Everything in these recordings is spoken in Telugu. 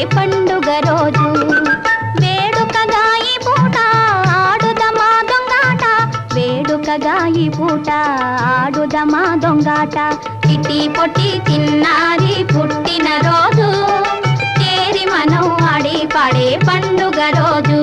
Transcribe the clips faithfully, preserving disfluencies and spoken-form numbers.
పండుగ రోజు వేడుకగా ఈ పూట ఆడుదమా దొంగాట వేడుకగా ఈ పూట ఆడుదమా దొంగాట చిట్టి పొట్టి చిన్నారి పుట్టిన రోజు చేరి మనం ఆడి పాడే పండుగ రోజు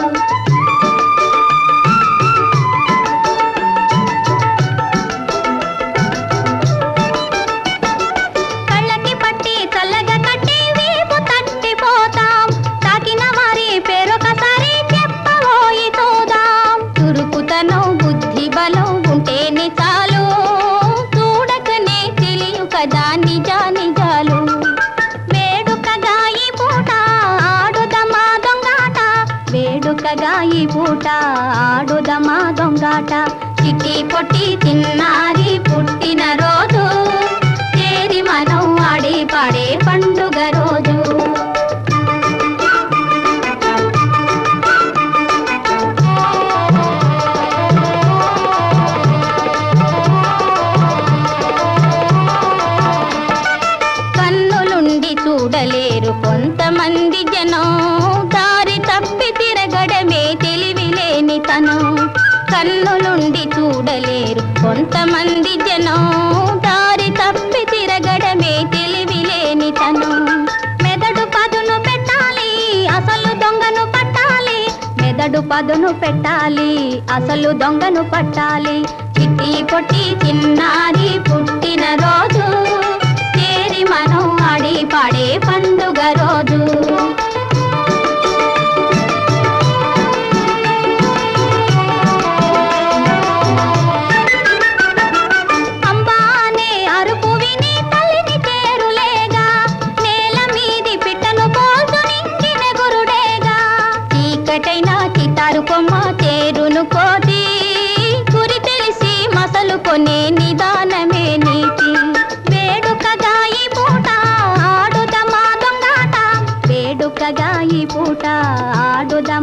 ఈ పూట ఆడుదమా దొంగాట చిట్టి పొట్టి చిన్నారి పుట్టిన రోజు చేరి మనం ఆడి పాడే పండుగ రోజు కన్నులుండి చూడలేరు కొంతమంది జనం దారి తప్పి తిరగడమే తెలివిలేని తను కన్నులుండి చూడలేరు కొంతమంది జనం దారి తప్పి తిరగడమే తెలివిలేని తను మెదడు పదును పెట్టాలి అసలు దొంగను పట్టాలి మెదడు పదును పెట్టాలి అసలు దొంగను పట్టాలి చిట్టి పొట్టి చిన్నారి పుట్టిన రోజు చేరి మనం ఆడి పాడే పండుగ రోజు కోటి గురి తెలిసి మసలు కొనే నిదానమే నీతి వేడుకగా ఈ పూట ఆడుదమా దొంగాట వేడుకగా ఈ పూట ఆడుద